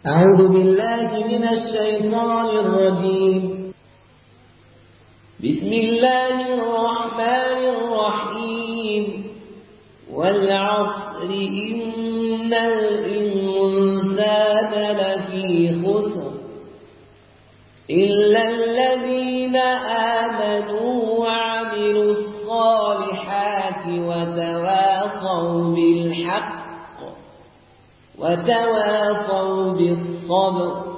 أعوذ بالله من الشيطان الرجيم. بسم الله الرحمن الرحيم. والعصر إن الإنسان لفي خسر إلا الذين آمنوا وعملوا الصالحات وتواصوا بالحق وتواصوا بالصبر.